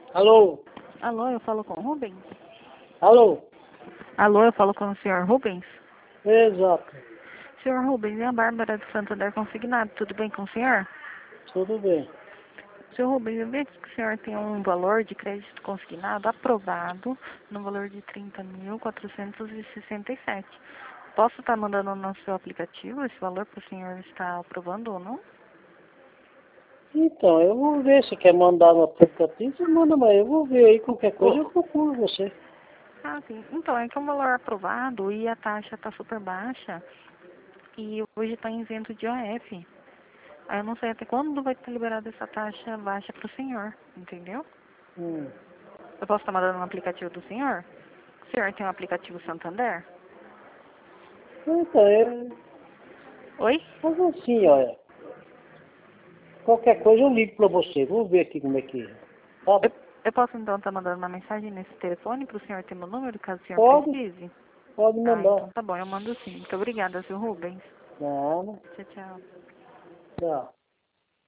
Alô? Alô, eu falo com o Rubens? Alô? Alô, eu falo com o senhor Rubens? Exato. Senhor Rubens, é a Bárbara do Santander Consignado. Tudo bem com o senhor? Tudo bem. Senhor Rubens, eu vi aqui que o senhor tem um valor de crédito consignado aprovado no valor de 30.467. Posso estar mandando no seu aplicativo esse valor para o senhor estar aprovando ou não? Então, eu vou ver se quer mandar no aplicativo, você manda, mas eu vou ver aí, qualquer coisa eu procuro você. Ah, sim. Então, é que é um valor aprovado e a taxa está super baixa e hoje está em isento de OF. Aí eu não sei até quando vai estar liberada essa taxa baixa para o senhor, entendeu? Hum. Eu posso estar mandando no aplicativo do senhor? O senhor tem um aplicativo Santander? Então, Oi? mas assim, olha, qualquer coisa eu ligo pra você, vamos ver aqui como é que é. Tá? Eu, eu posso então estar mandando uma mensagem nesse telefone para o senhor ter meu número, caso o senhor Pode, precise? pode Ah, mandar. então tá bom, eu mando sim. Muito obrigada, seu Rubens. Não, Tchau, tchau. não.